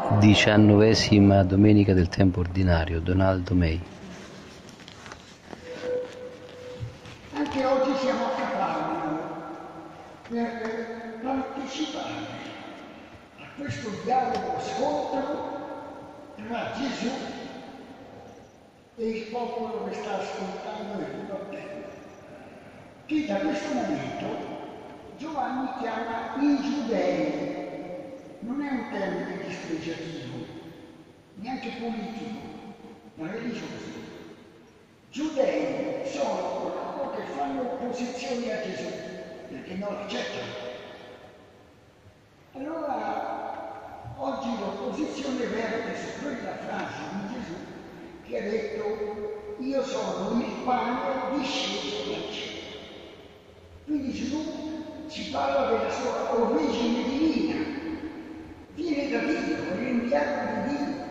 19ª domenica del tempo ordinario. Donaldo May. Anche oggi siamo a Capanna per partecipare a questo dialogo scontro tra Gesù e il popolo che sta ascoltando e ribattendo, che da questo momento Giovanni chiama i giudei. Non è un termine dispregiativo, neanche politico, ma religioso. Giudei sono coloro che fanno opposizione a Gesù, perché non l'accettano. Allora, oggi l'opposizione verte su quella frase di Gesù che ha detto: io sono il pane disceso dal cielo. Quindi Gesù ci parla della sua origine divina, viene da Dio, è l'inviato di Dio.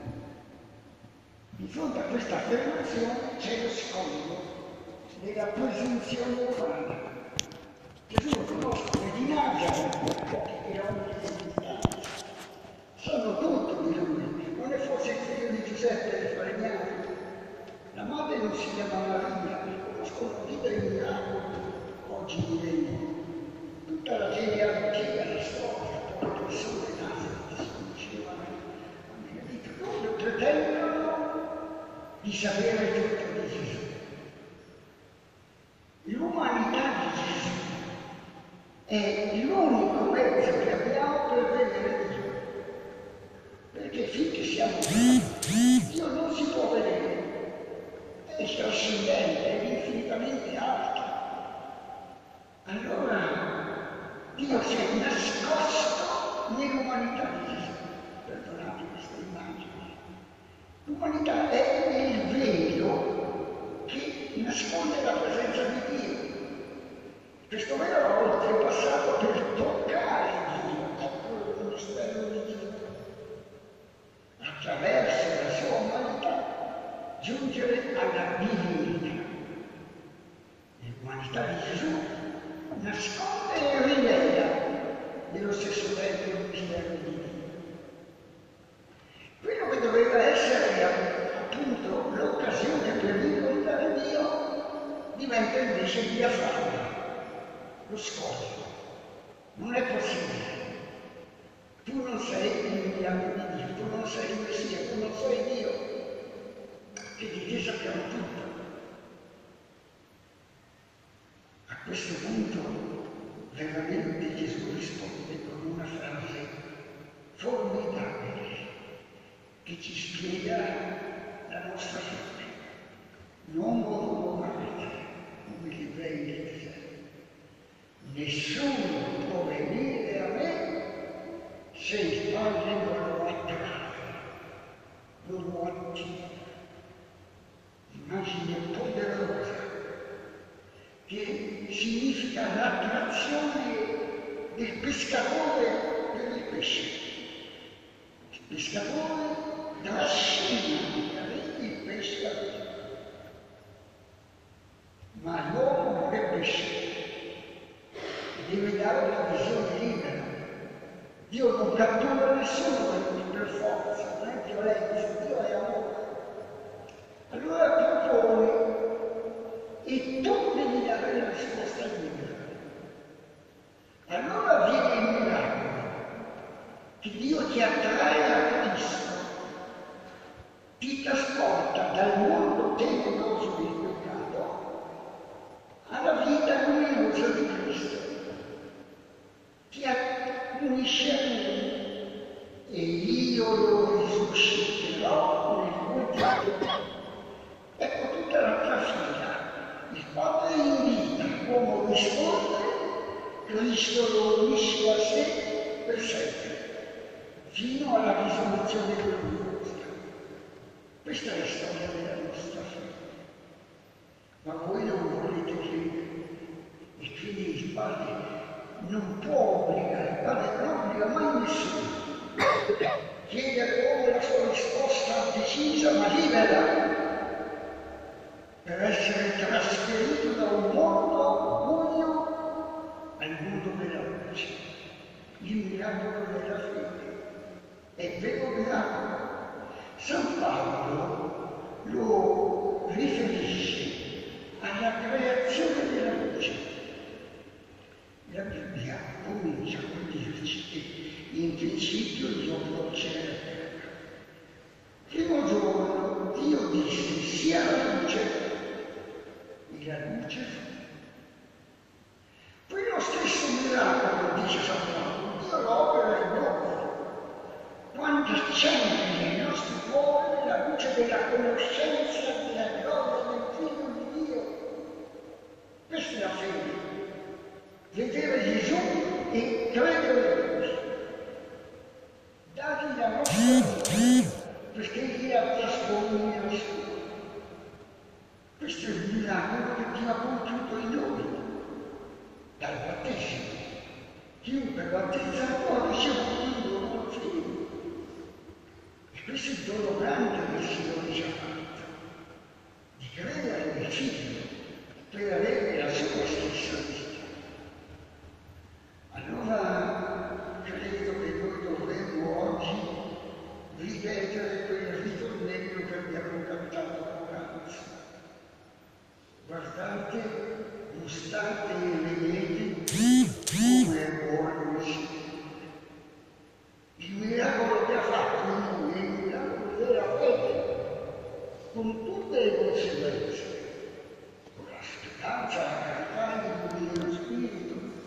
Di fronte a questa affermazione c'è lo scoglio della presunzione umana. Gesù lo conoscono, è di Nazareth, pochi chilometri di distanza. Sanno tutto di lui, non è forse il figlio di Giuseppe e Falegname. La madre non si chiama Maria, conoscono vita in miracoli, oggi diremo. Tutta la genealogia, la storia, poi le persone Nazareth, si diceva, loro pretendono di sapere tutto di Gesù. L'umanità di Gesù è l'unico mezzo che abbiamo per vedere Dio. Perché finché siamo qui, Dio non si può vedere, è trascendente, è infinitamente alto. Allora Dio si è nascosto nell'umanità di Gesù. Perdonate questa immagine. L'umanità è il velo che nasconde la presenza di Dio. Questo velo va oltrepassato per toccare Dio, ecco il mistero di Dio. Attraverso la sua umanità giungere alla divinità. L'umanità di Gesù nasconde e rivela nello stesso tempo il mistero di Dio. Quello che doveva essere appunto l'occasione per incontrare Dio diventa invece diaframma, lo scoglio. Non è possibile. Tu non sei l'inviato di Dio, tu non sei il Messia, tu non sei Dio, che di te sappiamo tutto. A questo punto veramente Gesù risponde con una frase formidabile che ci spiega la nostra fede. Non mormorate come gli ebrei del deserto. Nessuno può venire a me se il Padre non lo attrae, non lo attiva. Immagine poderosa che significa l'attrazione del pescatore per il pesce. Il pescatore trascina il pesce a Dio. Ma l'uomo non è pesce, deve dare una visione libera. Dio non cattura nessuno per forza, non è violenza, Dio è amore. Allora propone e tu devi dare la risposta libera. Allora viene il miracolo, che Dio ti attrae a Cristo, ti trasporta dal mondo tenebroso del peccato alla vita luminosa di Cristo, ti unisce a Lui e io lo risusciterò nell'ultimo giorno. Ecco tutta la trafila. Il Padre invita l'uomo a rispondere, Cristo lo unisce a sé per sempre, fino alla risurrezione gloriosa. Questa è la storia della nostra fede. Ma voi non volete credere. E quindi il Padre non può obbligare, il Padre non obbliga mai nessuno. Chiede all'uomo la sua risposta decisa ma libera, per essere trasferito da un mondo buio al mondo della luce. Il miracolo della fede è vero creazione della luce. La Bibbia comincia con dirci che in principio Dio creò il cielo e la terra. Primo giorno Dio disse sia la luce e la luce fu. Poi lo stesso miracolo, dice San Paolo, Dio lo opera in noi, quando accende nei nostri cuori la luce della conoscenza della gloria del Figlio di Dio. Questa è la fede. Vedere Gesù e credere in Lui. Dargli la nostra vita, perché Egli la trasformi nella sua. Questo è il miracolo che Dio ha compiuto in noi, dal battesimo. Chiunque battezzato ha ricevuto il dono del Figlio. E questo è il dono grande che il Signore ci ha fatto, di credere nel Figlio per avere la sua stessa vita. Allora credo che noi dovremmo oggi ripetere quel ritornello che abbiamo cantato poc'anzi. Guardate, gustate e vedete come è buono il Signore. Il miracolo che ha fatto in noi è il miracolo della fede, con tutte le conseguenze, con la speranza, la carità e il dello Spirito.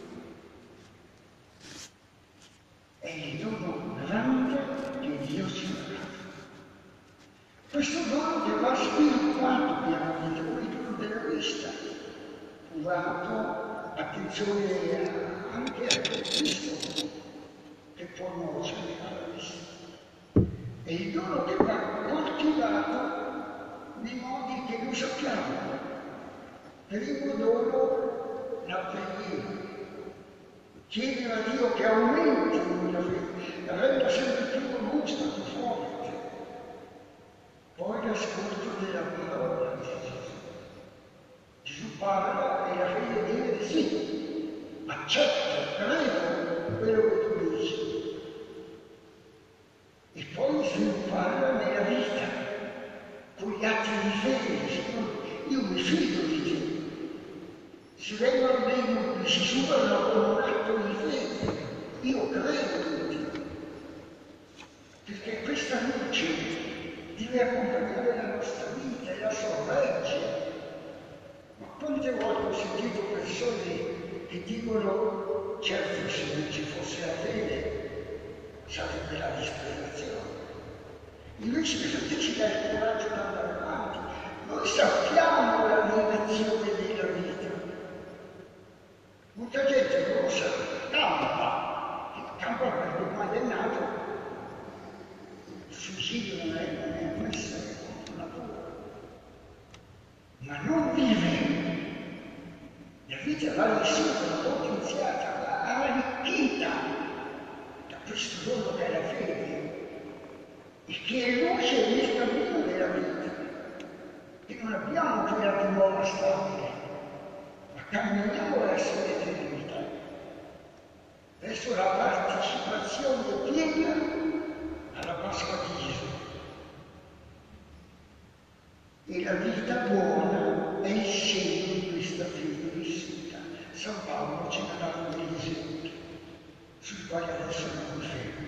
È il dono grande che Dio ci ha dato. Questo dono che va sviluppato pianamente, come il dono della vista, curato, attenzione anche a questo che può nuocere alla vista. È il dono che va coltivato nei modi che noi sappiamo. Primo dono, la preghiera. Chiedere a Dio che aumenti la fede, la renda sempre più robusta, più forte. Poi l'ascolto della parola di Gesù. Gesù parla e la fede dice sì, accetto, credo quello che tu dici. E poi svilupparla nella vita, con gli atti di fede. Signore, io mi fido di te. Si vengono dei dubbi, si superano con un atto di fede. Io credo in te. Perché questa luce deve accompagnare la nostra vita e la sorregge. Ma quante volte ho sentito persone che dicono certo se non ci fosse la fede sarebbe la disperazione. Invece Gesù ci dà il coraggio di andare avanti. Noi sappiamo la direzione della vita. Molta gente non lo sa, campa perché quando è nato il suicidio non è ammesso, è contro natura, ma non vive. La vita va vissuta, va potenziata, va arricchita da questo dono che è la fede e che è luce nel cammino della vita, che non abbiamo creato nuova stabile, ma camminiamo verso l'eternità, verso la partecipazione piena alla Pasqua di Gesù. E la vita buona è il segno di questa fede vissuta. San Paolo ce ne ha dato degli esempi, sui quali adesso non mi fermo.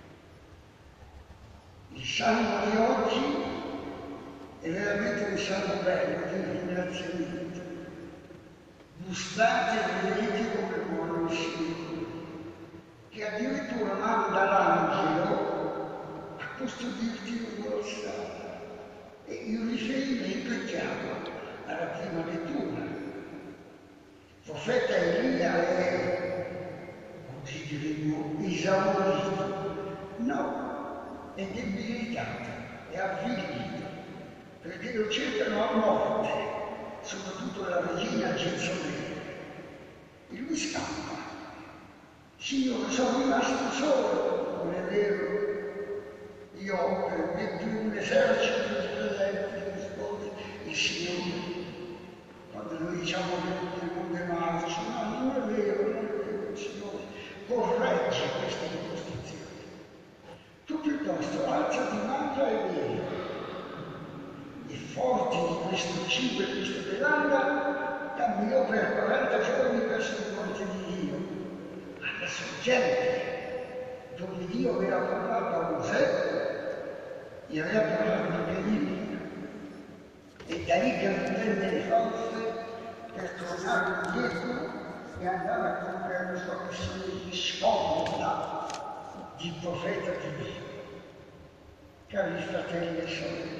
Il salmo di oggi è veramente un salmo bello di ringraziamento. Gustate e vedete come buono il Signore, che addirittura manda l'angelo a custodirti lungo la strada. E il riferimento è chiaro alla prima lettura. Il profeta Elia è, oggi diremmo, esaurito. No, è debilitato, è avvilito, perché lo cercano a morte, soprattutto la regina Gezzabele. E lui scappa. Signore, sono rimasto solo, non è vero? Io ho un esercito di presenti, risponde il Signore. Quando noi diciamo che il mondo è marcio, no, non è vero, non è vero, il Signore corregge questa impostazione. Tu piuttosto alzati, mangia e bevi. E forti di questo cibo e questa bevanda, camminò per 40 giorni verso il monte di Dio, alla sorgente, dove Dio aveva parlato a Mosè e aveva parlato anche a Elia. E da lì che prende le forze per tornare indietro e andare a compiere la sua missione di sponda di profeta di Dio. Cari fratelli e sorelle,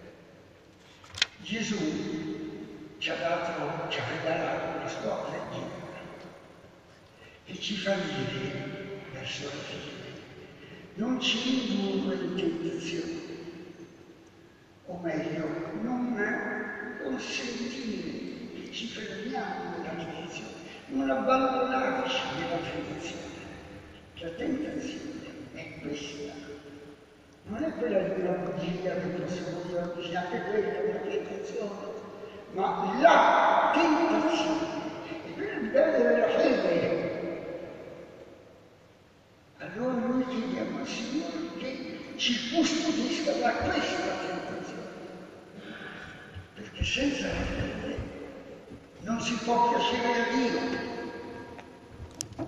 Gesù ci ha regalato la sua preghiera e ci fa dire verso la fine: non ci indurre in tentazione, o meglio, non consentire che ci fermiamo nella tentazione, non abbandonarci nella tentazione. La tentazione è questa. Non è quella di una bugia che possiamo dire oggi, anche quella è una tentazione, ma la tentazione è quella di perdere la fede. Allora noi chiediamo al Signore che ci custodisca da questa tentazione, perché senza la fede non si può piacere a Dio.